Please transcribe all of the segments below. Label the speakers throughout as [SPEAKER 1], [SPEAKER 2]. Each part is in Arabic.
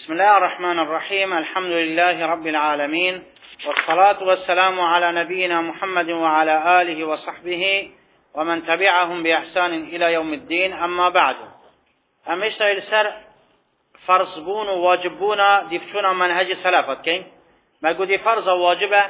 [SPEAKER 1] بسم الله الرحمن الرحيم. الحمد لله رب العالمين، والصلاة والسلام على نبينا محمد وعلى آله وصحبه ومن تبعهم بإحسان إلى يوم الدين. أما بعد، أمشت السر فرض بون وواجبون ديفتون منهج سلفت كين ما قد فرض واجبة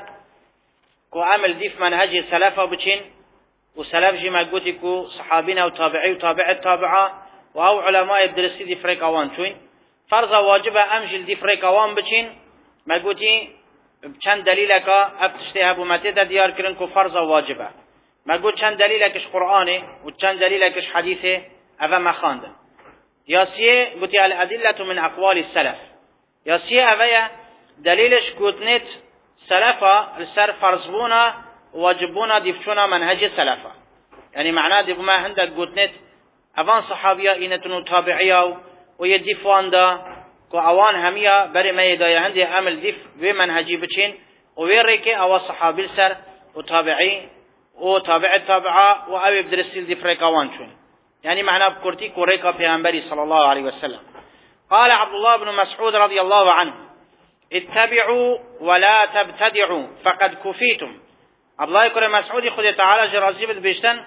[SPEAKER 1] كو عمل ديف منهج سلفة بچين وسلف جي ما قد كو صحابين وتابعي وتابع التابعة وأو علماء الدرسي دي فريق أوان شوين فرض واجبة أمجل دي فريق أوان بچين ما قد چند دليلك افتشتها بمتدى ديار كرن كو فرض واجبة ما قد چند دليلكش قرآني وچند دليلكش حديثي أفا ما خاندن ياسيه قلت الأدلة من أقوال السلف ياسيه أفايا دليلش قلتنت سلفا السر فرضبونا واجبونا ديفتونا منهج سلفا يعني معناه دي بما هندك قلتنت أفان صحابيا إنتنو تابعيا ويديفوان دا كو أوان هميا بري ما يدايا هندي عمل ديف بمنهجي بچين ويريكي أوا صحابي السر وتابعي وتابع التابعة وأوي بدرسيل دي فريق أوان شون يعني معناه بكرتي كوريكا پیغمبري صلى الله عليه وسلم. قال عبد الله بن مسعود رضي الله عنه: اتبعوا ولا تبتدعوا فقد كفيتم. عبد الله بن مسعود خد تعالى جرازيبت بيشتن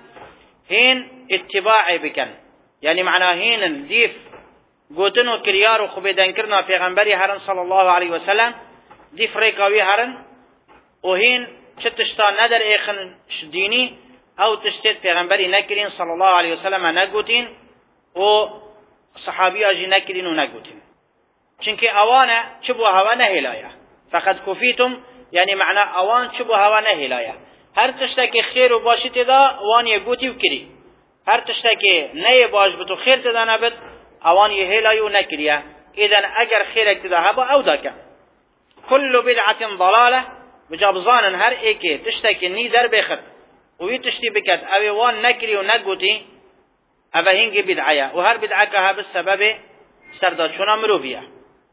[SPEAKER 1] هين اتباعي بكن يعني معناه هين ديف قوتنو كريار وخبيدن كرنا پیغمبري هرن صلى الله عليه وسلم ديف ريكاوي هرن وهين شتشتا ندر ايخن شديني او تشتت پیغمبری نکرین صلی الله علیه وسلم نگوتین و صحابی اجی نکرین و نگوتین چونکه اوانه چبو هوا نهلایا فقط کفیتم یعنی معنی اوان چبو هوا نهلایا هر تشتکی خیر و باشی تدا اوان یگوتی و کری هر تشتکی نه باش بتو خیر تدا نبت اوان یهلای و نکریه اذن اگر خیرک تدا هبا او داکن کل بدعت ضلاله بجابزان هر ایکی تشتکی نی در بخد وی تشتی بکد اوی وان نکری و نگوتی اوه هنگی بدعیه و هر بدعه که ها بسبب سردادشونا مروفیه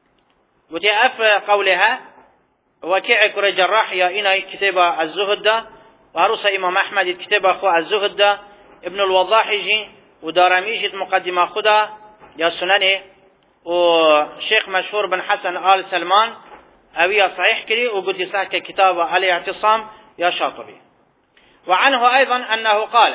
[SPEAKER 1] گوتی اف قولها وكيع كري جراح يا إنا كتاب الزهد ده وهروس إمام أحمد كتاب أخو الزهد ده ابن الوضاحجي ودارميجي مقدمة خدا يا سننه وشيخ مشهور بن حسن آل سلمان أويا صحيح كري وقلت يساك كتاب الاعتصام يا شاطبي. وعنه أيضا أنه قال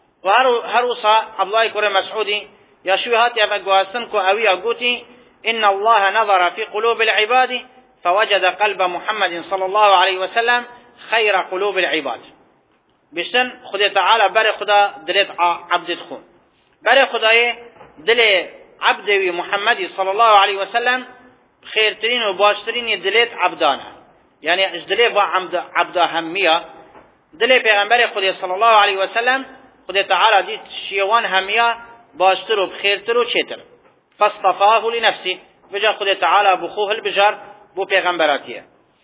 [SPEAKER 1] وهروس عبد الله كري مسعودي يا شوهات يا بقواسنكو أويا قوتي إن الله نظر في قلوب العباد فوجد قلب محمد صلى الله عليه وسلم خير قلوب العباد. بشتن خدا تعالى بري خدا دلت عبد خون بري خداي دل عبد محمد صلى الله عليه وسلم خيرترين وباشترين دلت عبدانا يعني اجدلي با عبد همية دل پیغمبر خدا صلى الله عليه وسلم خدا تعالى دي شيوان همية باشتر وبخيرتر وشتر فاصطفاه لنفسه بجا خدا تعالى بخوه البجار بو پیغمبراتیه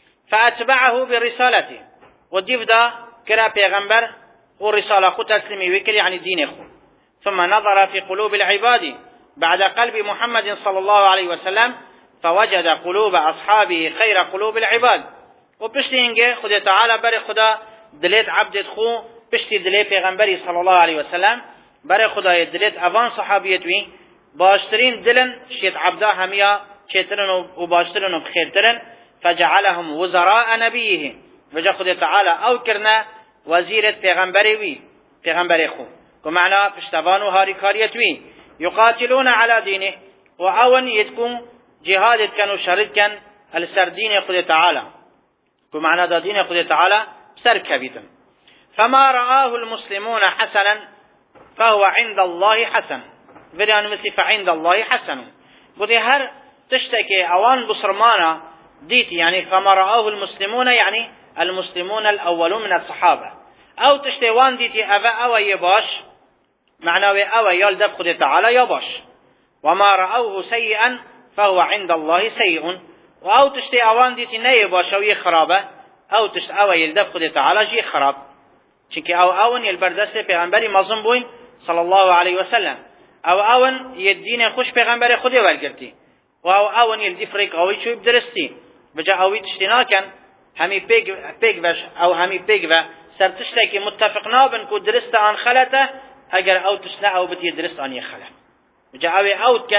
[SPEAKER 1] فاتبعه برسالته ودیف دا کرا پیغمبر و رساله خود تسلیمی وکر يعني دین خود ثم نظر في قلوب العباد بعد قلب محمد صلى الله عليه وسلم فوجد قلوب أصحابه خير قلوب العباد و پشتی اینگه خدا تعالی بر خدا دلت عبدت خو پشتی دلت پیغمبری صلى الله عليه وسلم بر خدا دلت اوان صحابیت وی باشترین دلن شید عبدا همیا چترن و باشترن و بخیرترن فجعلهم وزراء نبيه وجا خدا تعالى او کرنا وزیرت پیغمبری وی پیغمبری خو و معنا پشتوان و هاریکاریت وی یقاتلون على دینه و اون یتکم جهادت کن و شرد کن السر دین خدا تعالى و معنا دا دین خدا تعالى سر کبیتن فما رآه المسلمون حسنا فهو عند الله حسن ودان مثل فعند الله حسن بودي هر تشتكي اوان بصرمانا ديتي يعني فما رآه المسلمون يعني المسلمون الاولون من الصحابة او تشتي وان ديتي افا او يباش معناه او يلدب خد تعالى يباش وما رآه سيئا فهو عند الله سيء او تشتي اوان ديتي نيباش او يخرابه او تشت او يلدب خد تعالى جي خراب چونك او اون يلبردست پیغمبری مظلوم بوين صلى الله عليه وسلم او اون يدين خوش پیغمبر خودی ولگرتی و اون يلدي فريق اوي شو بدرستي بجا اوي تشتنا كان همي بيگ وش او همي بيگ و سرتشتكي متفقنا بن كو درست عن خلته اگر او تشنا او بتي درست عن يخله بجا اوي اوت كان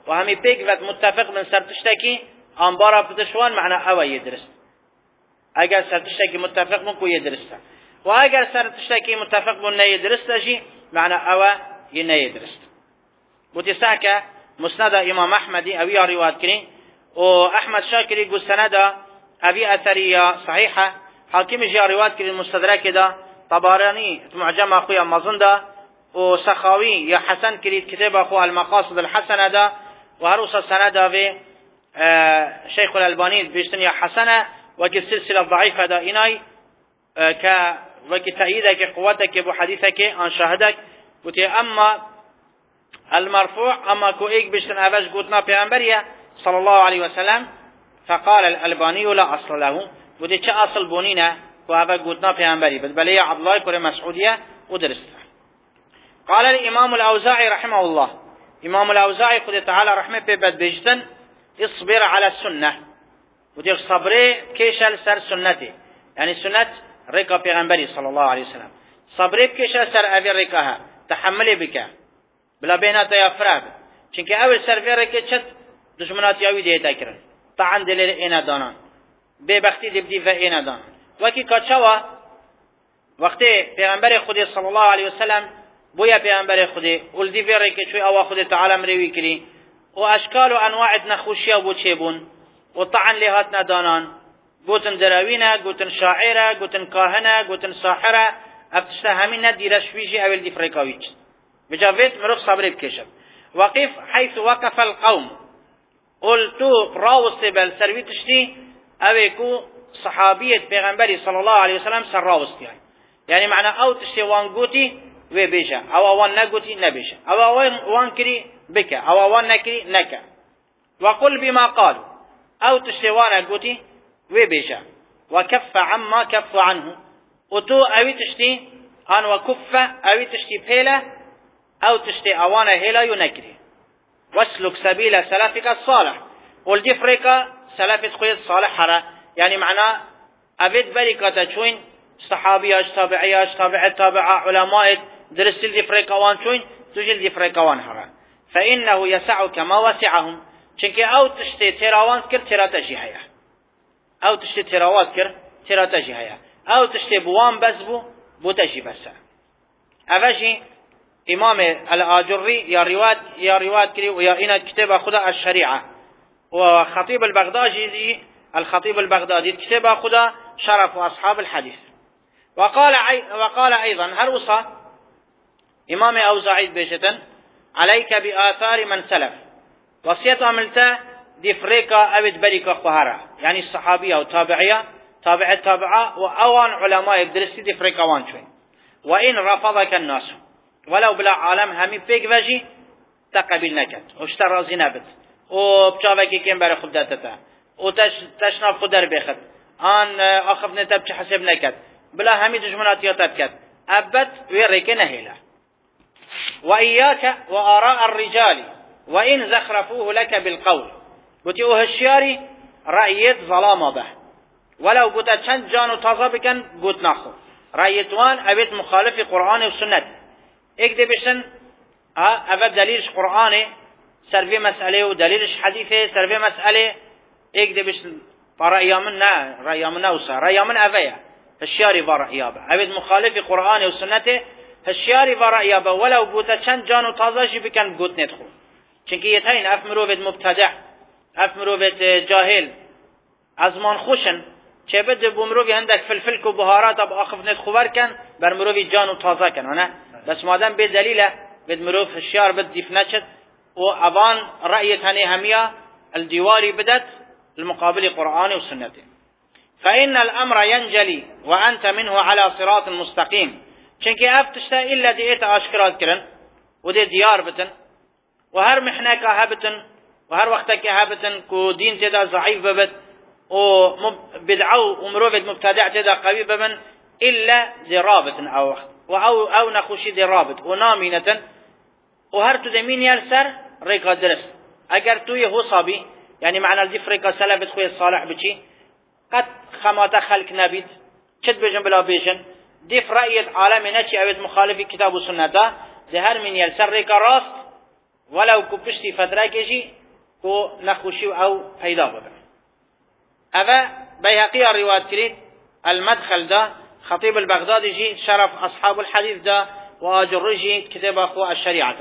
[SPEAKER 1] وهمي بيك متفق من سرتشتكي انبارا بتشوان معنى او يدرس اگر سرتشتكي متفق من كو يدرسها واگر سرتشتكي متفق من يدرسها جي معنى او يدرس وتساكا مسند امام احمد ابي روايات كري واحمد شاكري قال سند ابي اثريه صحيحه حاكم جاء روايات كري المستدرك ده طبراني معجم اخويا مازنده وسخاوي يا حسن كري كتاب اخو المقاصد الحسنه ده وهروس السند في شيخ الألباني بيشتني حسنة وكالسلسلة الضعيفة دا إناي وكتأييدك قوتك بحديثك عن شاهدك وتي أما المرفوع أما كوئيك بيشتن أفاش قوتنا بأنبريا صلى الله عليه وسلم فقال الألباني لا أصل له وتي چه أصل بونينا وأفاش قوتنا بأنبريا بل عبد الله كوري مسعودية ودرسته. قال الإمام الأوزاعي رحمه الله إمام الأوزاعي قد تعالى رحمه ببد بيجتن اصبر على السنة ودير صبري كيشل سر سنتي يعني سنة ريكا پیغمبري صلى الله عليه وسلم صبري كيشل سر أبي ريكاها تحملي بك بلا بينات يا فراد چونك أول سر في ريكا چت دشمنات ياوي ديتا كرن طعن دليل اينا دانان ببختي دبدي و اينا دانان وكي كاتشوا وقتی پیغمبر خودی صلى الله عليه وسلم بويا پیغمبر خودی ولدي في ريكا شوي أوا خودي تعالى مروي كري واشكال وانواع نخوشيه بوچيبون وطعن لهاتنا دانان قوتن دراوينه قوتن شاعره قوتن كاهنه قوتن ساحره افتشتا همين نديره شويجي اول دي فريكاويج بجافيت مروف صبري بكشف وقف حيث وقف القوم قلتو راوس بل سرويتشتي اويكو صحابيه پیغمبري صلى الله عليه وسلم سر راوستي يعني معنى او تشتي وان قوتي وبيجا او وان نقوتي نبيجا او وان كري بك او وان نكري نكا وقل بما قالوا او تشتوانا قوتي وبيجا وكف عما كف عنه وتو اوي تشتي ان وكف اوي تشتي بيلا او تشتي اوانا هيلا ينكري واسلك سبيل سلفك الصالح والدي فريقا سلفت خوية صالح حرا يعني معناه ابيت بريكا تشوين صحابياش تابعياش تابعة علماء درست دي فريقا وان شوين تجل دي فريقا وان حرا فإنه يسعك ما وسعهم چونك او تشتي تراوان كر ترا تجيهيا او تشتي تراوات كر ترا تجيهيا او تشتي بوان بزبو بو تجي بس افاجي امام الآجري يا رواد كري ويا إنا كتاب خدا الشريعة وخطيب الخطيب البغدادي كتاب خدا شرف أصحاب الحديث وقال أيضا هروصة إمام أوزاعي بيشتن عليك بآثار من سلف وصيت عملته دي فريقة أبد بريكة خهارة يعني الصحابية وتابعية تابعة وأوان علماء يدرسي دي فريقة وانشوين وإن رفضك الناس ولو بلا عالم همي بيك واجي تقبل نكت واشتر رازي نبت وبشافكي كم بار خود داتتا وتشناب خودر بيخد آن آخف نتب چه حسب نكت بلا همي دجمنات يتبكت أبت ويريك نهيلا وإياك وآراء الرجال وإن زخرفوه لك بالقول قلتي الشياري رأيت ظلام به ولو قلت چند جانو تازا بكن قلت ناخو رأيت وان أبيت مخالف قرآن وسنة اكده بشن أبد دليلش قرآن سرفي مسألة ودليلش حديثة سرفي مسألة اكده بشن رأيامنا وسا رأيامن أفيا الشياري برأيابه أبيت مخالف قرآن وسنة الشياري برأيابه ولو قلت چند جانو تازا بكن قلت ندخو چونکه یتین اف مروفت مبتدع اف مروفت جاهل ازمان خوشن چه بده بمروفی هندک فلفل کو بهارات اب آخفنت خوبر کن بر مروفی جانو تازه کن نه بس مادم به دلیله بد مروف الشیار بد دیفنه شد و ابان رأیت هنی همیا الديواري بدت المقابل قرآن وسنة فإن الأمر ينجلي وأنت منه على صراط مستقيم چونکه افتشتا إلا ديئت آشكرات کرن و دي ديار بتن وهر محنك هبتن وهر وقتك هبتن كو دين تدا ضعيف ببت وبدعو ومروفت مبتدع تدا قوي ببن إلا دي رابط أو نخوشي دي رابط ونامينة وهر تدمين يالسر ريقا درس اگر توي هو صابي يعني معنى الدفريقا سلفت خوي الصالح بچي قد خمات خلق نبيد چد بجن بلا بجن دف رأيت عالمي نچي اوید مخالف كتاب و سنتا ده هر من يالسر ريقا راست ولو کو پشتی فتره کشی کو نخوشی او پیدا بده. اوه بیهقی روایت کرید المدخل دا خطيب البغدادي جي شرف أصحاب الحديث دا وآجر جي كتاب أخوة الشريعة.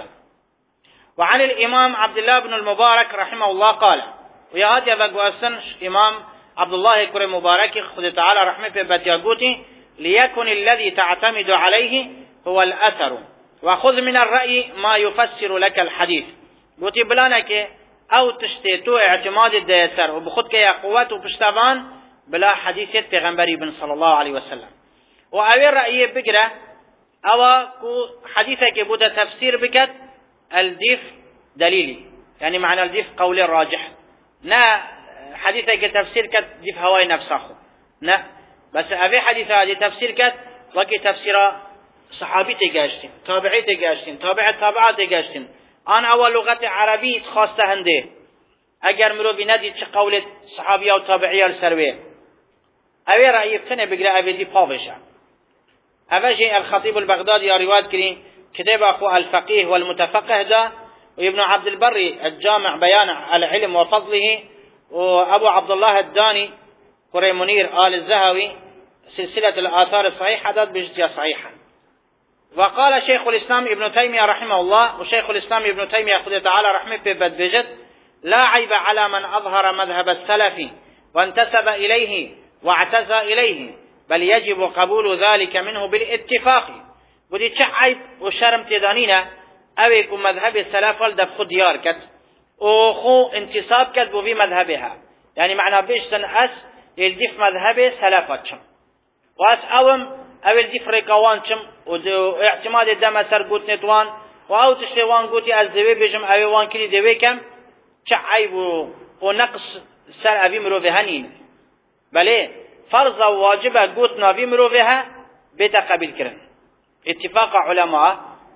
[SPEAKER 1] وعن الإمام عبد الله بن المبارك رحمه الله قال ويهات يبقوسن إمام عبد الله كريم مبارك خذ تعالى رحمه في بتياغوتي ليكن الذي تعتمد عليه هو الأثر وخذ من الرأي ما يفسر لك الحديث. قوتي بلانك أو تشتيتو اعتماد الديسر وبخدك يا قوات وبشتبان بلا حديث پیغمبری بن صلى الله عليه وسلم. و اوی رأی بگره او کو حدیثه که بوده تفسیر بکد الدیف دلیلی یعنی معنی الدیف قول راجح نه حدیثه که تفسیر کد دیف هوای نفسه خود نه بس اوی حدیثه هذه تفسیر کد وکی تفسیر صحابی تگاشتیم تابعی تگاشتیم تابع تابعات تگاشتیم آن اول لغت عربی خواسته هنده اگر مروی ندید چه قول صحابی و تابعی السروی اوی رأی بتنه بگره اوی دی پاوشه. اوجه الخطيب البغدادي رواية كريم كتاب أخو الفقيه والمتفقه ده وابن عبد البر الجامع بيان العلم وفضله وأبو عبد الله الداني قري منير آل الزهوي سلسلة الآثار الصحيحة ده بجدية صحيحة. وقال شيخ الإسلام ابن تيمية رحمه الله وشيخ الإسلام ابن تيمية خذ تعالى رحمه بجد لا عيب على من أظهر مذهب السلف وانتسب إليه واعتزى إليه بل يجب قبول ذلك منه بالاتفاق. بودی چه عیب و شرم تدانینه اوی که مذهب سلف دب خود دیار کد و خو انتصاب کد بو بی مذهبها یعنی معنا بیشتن اس الدف مذهب سلفات چم و اس اوم او الدف رکوان چم و اعتماد دم سر گوت نتوان و او تشتوان گوتی از دوی بجم اوی وان کلی دوی کم چه عیب و نقص سر اوی مروفه هنین بله فرض و واجب گوت ناوی مروفه بیتا قبیل کرن اتفاق علماء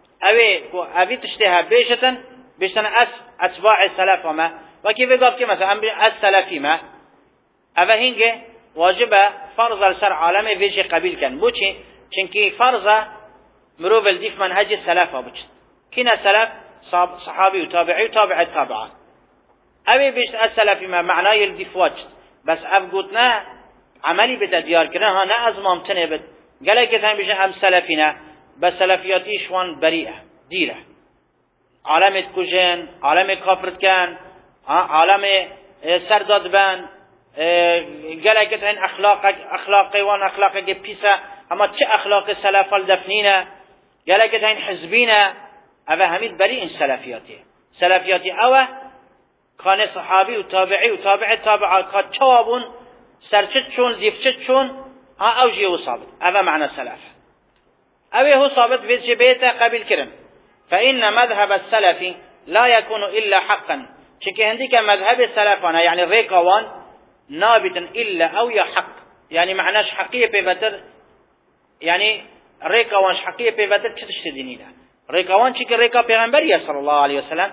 [SPEAKER 1] اوی تشتها بیشتن اس اتباع سلف ما و کیف گفت که مثلا از سلفی ما اوه هنگه واجب فرض سر عالم ویجی قبیل کن بو چی؟ چنکی فرض مروف الدیف منهج سلف ها بچن کنا سلف صحابی و تابعی و تابع تابعات اوی بیشت از سلفی ما معنای الدیف واجد بس اف گوتنا عملی بده دیار کنه ها نه از مامتنه بد گله که تن بیشه هم سلفی نه بس سلفیاتیش وان بریئه دیره عالم کجن عالم کافرت کن عالم سرداد بن گله که تن اخلاقی وان اخلاقی که پیسه اما چه اخلاق سلف الدفنینه گله که تن حزبینه اوه همید بری این سلفیاتی اوه کان صحابی و تابعی و تابع تابعات چوابون سرچت چون زیفچت چون او جیو ثابت اوه معنی سلف اوه هو ثابت ویجه بیتا قبیل کرن فإن مذهب السلف لا يكون إلا حقا چکه هندی که مذهب سلفانه یعنی ریکوان نابتا إلا او یا حق یعنی معناش حقیه پیوتر یعنی ریکوانش حقیه پیوتر چه تشت دینیده ریکوان چکه ریکا پیغمبریه صلی الله علیه وسلم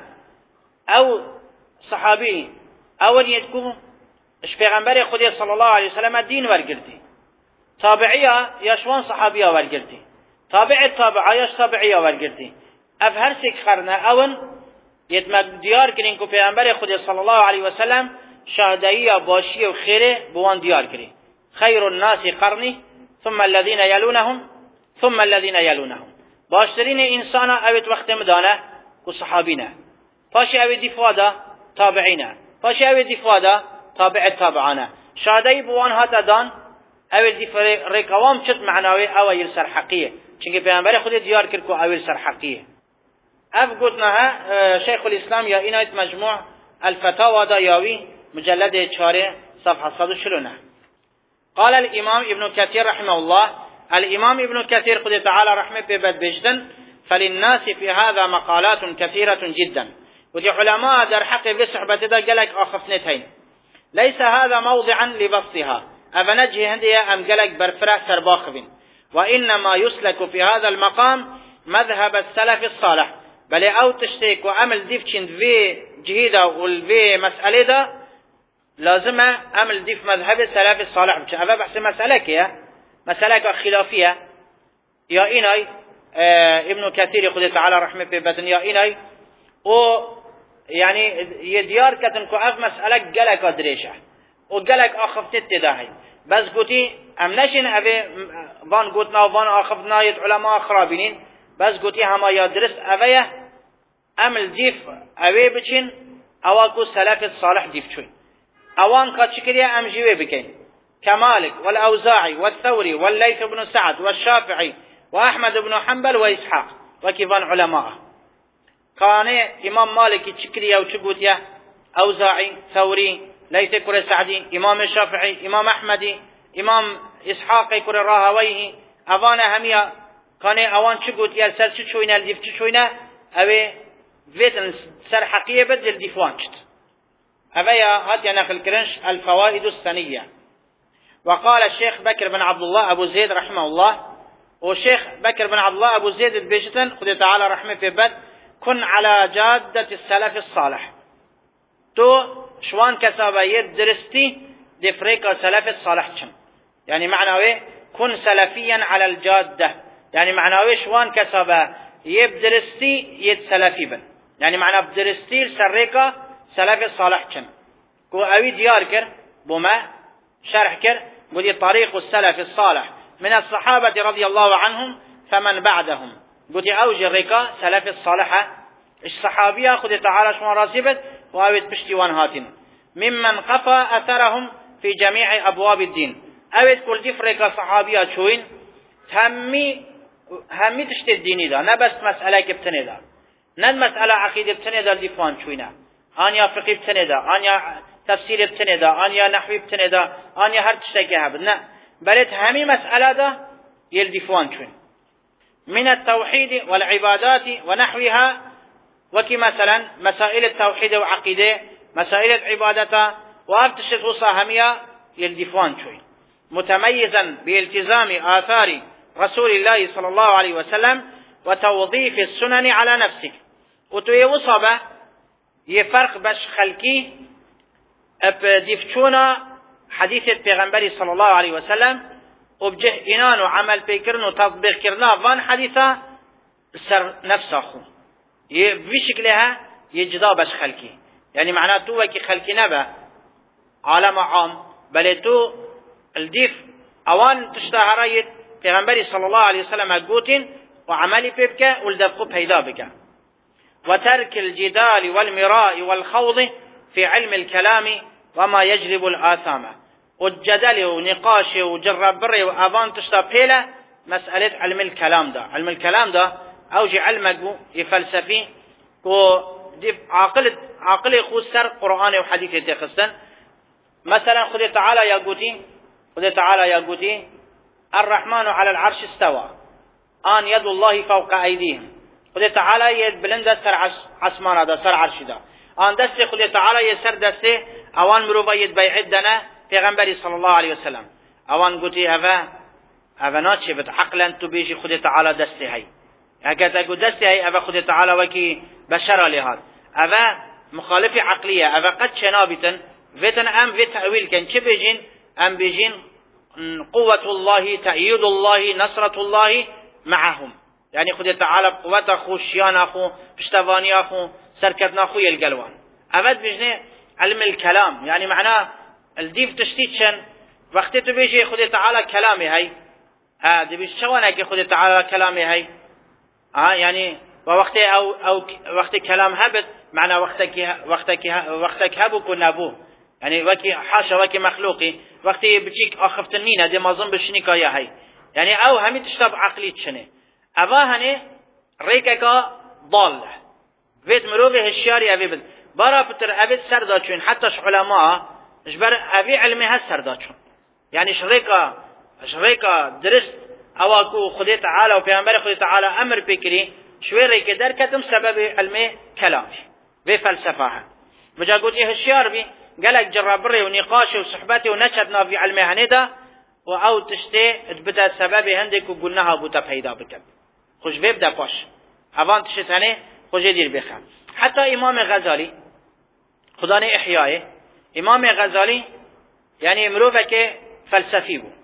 [SPEAKER 1] او صحابی اول یدکو اش پیغمبر خودی صلی الله علیه وسلم دین ورگردی تابعیه یشوان صحابیه ورگردی تابع تابعیه تابعیه ورگردی اف هر سک قرنه اون یتمد دیار کرین که پیغمبر خودی صلی الله علیه وسلم شهدائیه باشیه و خیره بوان دیار کری خیر الناس قرنی ثم الذين يلونهم ثم الذين يلونهم باشترین انسان اوید وقت مدانه که صحابینه پاشی اوید دفاده تابعینه پاشی اوید دفاده تابع تابعانه شهدائی بوان هاتا دان اوید ریکوام چت معناوی اویل سر حقیه چنگه پیغمبر خود دیار کرد که اویل سر حقیه اف گوتنها شیخ الاسلام یا اینایت مجموع الفتاوى دا یاوی مجلد 4 صفحه 149 قال الامام ابن كثير رحمه الله الامام ابن كثير خود تعالى رحمه ببد بجدن فللناس في هذا مقالات كثيرة جدا ودي علماء در حق بصحبة دا قلق آخفنتين ليس هذا موضعا لبسطها أفنجه هندية أم قلق برفرة سرباخبين وإنما يسلك في هذا المقام مذهب السلف الصالح بل أو تشتيك وعمل ديفشن في جهيدة والفي مسألة دا لازم عمل ديف مذهب السلف الصالح أفا بحث مسألة كيا مسألة خلافية يا إناي ابن كثير خذ تعالى رحمه في بدن يا إناي و يعني يديار كتن كو اف مسألة جلك ادريشه و جلك اخفتت تداهي بس قوتي امنشن ابي وان قوتنا وان اخفتنا يد علماء خرابينين بس قوتي هما يدرس ابيه امل ديف ابي بچين اواكو سلف الصالح ديف شوي اوان كاتشكريا ام جيوي بكين كمالك والاوزاعي والثوري والليث بن سعد والشافعي واحمد بن حنبل واسحاق وكيفان علماء كان امام مالك تشكريا وتشبوتيا اوزاعي ثوري ليث كر سعدي امام الشافعي امام احمدي امام اسحاق كر راهويه اوانا هميا كان اوان تشبوتيا سر تشوينا الديف تشوينا ابي فيتن سر حقيقه بدل ديفوانشت ابيا هات نقل كرنش الفوائد السنيه. وقال الشيخ بكر بن عبد الله ابو زيد رحمه الله والشيخ بكر بن عبد الله ابو زيد البيجتن خذ تعالى رحمه في بد كن على جادة السلف الصالح تو شوان كسابة يدرستي دفريقة سلف الصالح يعني معناه كن سلفيا على الجادة يعني معناه شوان كسابة يبدرستي يد سلفي بن يعني معناه بدرستي سريقة سلف الصالح كو اوي ديار كر بما شرح كر قد طريق السلف الصالح من الصحابة رضي الله عنهم فمن بعدهم قد اوجه الرقا سلف الصالحة الصحابية خذ تعالى شوان راسبت واويت بشتوان هاتين ممن قفى اثرهم في جميع ابواب الدين اويت كل دي فرقة صحابية شوين همي تشتي الديني دا نبس مسألة كبتني دا ند مسألة عقيدة بتني دا ديفوان شوينا آنيا فقه بتني دا آنيا تفسير بتني دا آنيا نحوي بتني دا آنيا هر تشتكي هبنا بلت همي مسألة دا يلديفوان شوين من التوحيد والعبادات ونحوها وكي مثلا مسائل التوحيد وعقيدة مسائل العبادة وابتشت وصاهمية يلديفوان شوين متميزا بالتزام آثار رسول الله صلى الله عليه وسلم وتوظيف السنن على نفسك وتوي وصبه يفرق باش خلقي بديفتشونا حديث البيغمبري صلى الله عليه وسلم وبجه إنان وعمل بيكرن وتطبيق كرنا فان حديثا سر نفس أخو بشكلها يجدا باش خلقي يعني معناه تو وكي خلقي نبا عالم عام بل تو الديف اوان تشتهريت پیغمبری صلى الله عليه وسلم اقوتين وعملي بيبك والدفق بيدا بك وترك الجدال والمراء والخوض في علم الكلام وما يجلب الآثام والجدل ونقاش وجرب بري وأبان تشتا بيلا مسألة علم الكلام ده علم الكلام ده أوجي علمك يفلسفي عقل يخوص سر قرآن وحديث يتخصن مثلا خذ تعالى يا قوتي الرحمن على العرش استوى آن يد الله فوق أيديهم خذ تعالى يد بلند سر عثمان هذا سر عرش ده آن دست خذ تعالى يسر دسته اوان مروبا يد بيعد دنا پیغمبري صلى الله عليه وسلم اوان قوتي اوا ناتشي بت عقلا تو بيجي خذ تعالى دسته هاي هكذا قد دسته هاي اوا خذ تعالى وكي بشر لهذا اوا مخالفة عقلية اوا قد شنابتن فيتن ام في تأويل كان چه بيجين ام بيجين قوة الله تأييد الله نصرة الله معهم يعني خذ تعالى قوة اخو شيان اخو پشتواني اخو سركتنا اخو يلقلوان ابد بيجنه علم الكلام يعني معناه الديف تشتيتشن وقت تو بيجي خذ تعالى كلامي هاي دي بيشوانا كي خذ تعالى كلامي هاي يعني ووقت او وقت كلام هبت معناه وقتك هبو كنابو يعني وكي حاشا وكي مخلوقي وقت بتجيك اخفتنينا دي ما ظن بشنيكا يا هاي يعني او همي تشتب عقلي تشنه ابا هني ريكا ضال فيت مروفي هشياري ابي بد برا بتر ابي سرداچون حتى علماء اجبر ابي علمي هالسرداچون يعني شريكا درست اواكو خدي تعالى وبيغمبر خدي تعالى امر بكري شوي ريك دركتم سبب علمي كلامي بفلسفه بجا قلت هشيار بي قالك جربري ونقاش وصحبتي ونشدنا في علمي هندا او تشتي تبدا سبب هندك وقلناها بوتا فايده بك خوش بيبدا باش اوان تشتني خوش دير بخا حتى امام غزالي خداني احيائه امام غزالي يعني مروفك فلسفي بو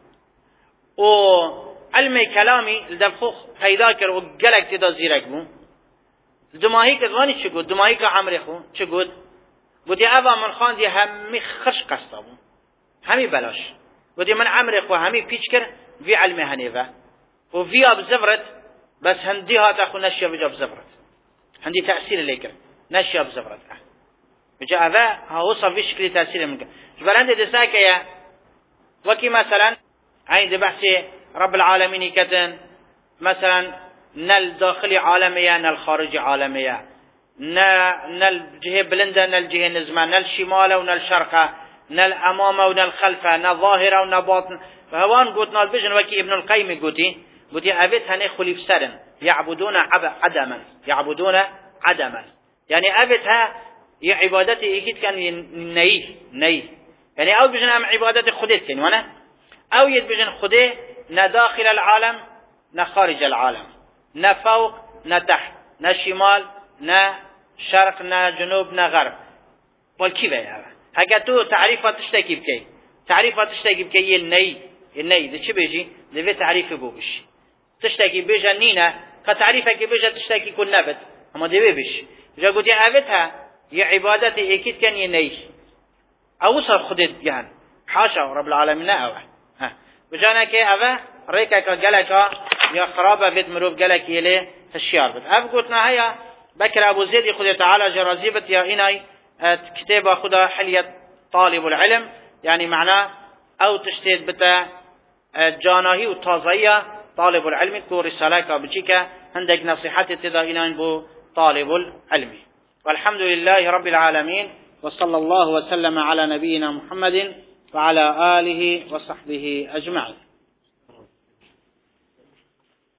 [SPEAKER 1] و علم كلامي لدفخ پیدا کر و گلک تدا زیرک بو دماهی که زمانی چه گود دماهی که عمر خو چه گود بودی اوا من خواندی همی خرش قصابون همی بلاش بودی من عمر خو همی پیچ کر وی علم هنیوه و وی اب زبرت بس هندی ها تاخو نشیا بجاب زبرت هندی تأثیر لیکر نشیا بزبرت بجا اوا ها وصف في شكل تأثير منك جبال هندي دساك يا وكي مثلا عند بحث رب العالمين كتن مثلا نل داخلي عالمية نل خارجي عالمية نل جهة بلندة نل جهة نزمة نل شمالة ونل شرقة نل أمامة ونل خلفة نل ظاهرة ونل باطن فهوان قلتنا البجن وكي ابن القيم قلتي أبيت هني خليف سرن يعبدون عدما يعني أبيتها هي عبادتي اكيد كان نيه يعني او بجن ام عبادتي خديت كان وانا او يد بجن خدي نا داخل العالم نا خارج العالم نا فوق نا تحت نا شمال نا شرق نا جنوب نا غرب والكيف يا هكا تو تعريفات تشتكي بكي الني ده چه بيجي ده تعريف بوبش تشتكي بيجا نينا كتعريفك بيجا تشتكي كل نبت اما ده بيش جا قلت يا أبتها يا عبادتي اكيد كان ينيش او صار خدت جهن حاشا رب العالمين اوه بجانا كي اوه ريكا قالك يا خرابه بيت مروف قالك يلي الشيار بت اف قلتنا هيا بكر ابو زيد خذ تعالى جرازيبت يا اناي كتاب خذ حلية طالب العلم يعني معناه او تشتيت بتا جاناهي وتازية طالب العلم كو رسالك بجيكا عندك نصيحتي تدا اناي بو طالب العلم والحمد لله رب العالمين وصلى الله وسلم على نبينا محمد وعلى آله وصحبه أجمعين.